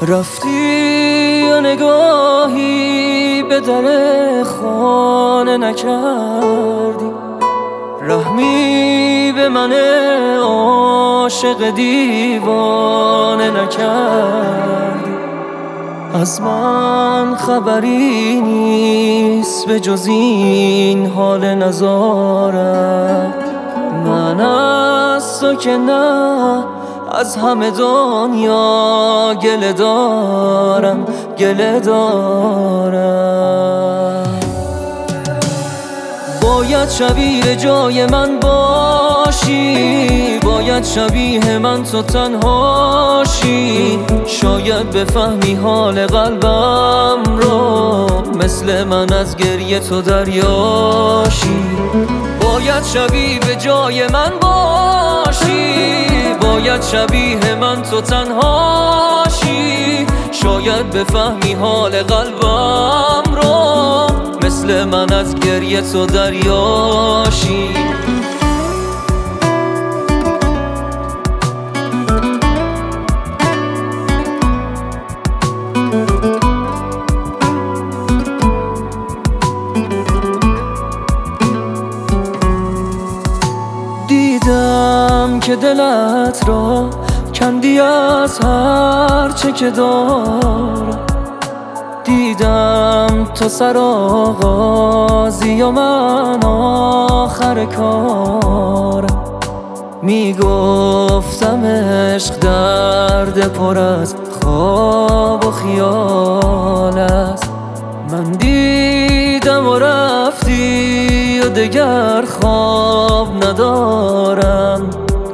رفتی و نگاهی به در خانه نکردی، رحمی به من عاشق دیوانه نکردی. از من خبری نیست به جز این حال نزارم، من از تو که نه از همه دنیا گله دارم، گله دارم. باید شبیه جای من باشی، باید شبیه من تو تنهاشی، شاید بفهمی حال قلبم رو، مثل من از گریه تو دریاشی. باید شبیه به جای من باشی، باید شبیه من تو تنهاشی، شاید بفهمی حال قلبم رو، مثل من از گریه تو دریاشی. دیدم که دلت را کندی از هر چه که دارم، دیدم تو سر آغازی و من آخر کارم. میگفتم عشق درد پر از خواب و خیال است، من دیدم و رفتی و دگر خواب ندارم،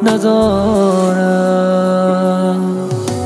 ندارم.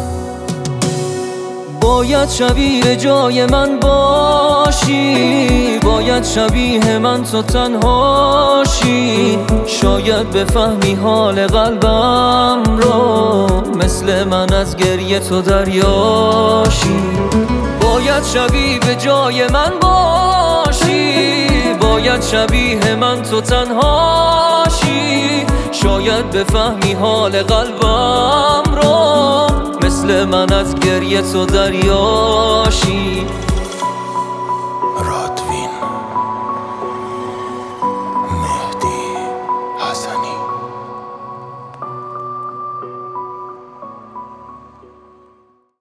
باید شبیه جای من باشی، باید شبیه من تو تنهاشی، شاید بفهمی حال قلبم رو، مثل من از گریه تو دریاشی. باید شبیه به جای من باشی، باید شبیه من تو تنهاشی، شاید بفهمی حال قلبم رو، مثل من از گریه تو دریاشی.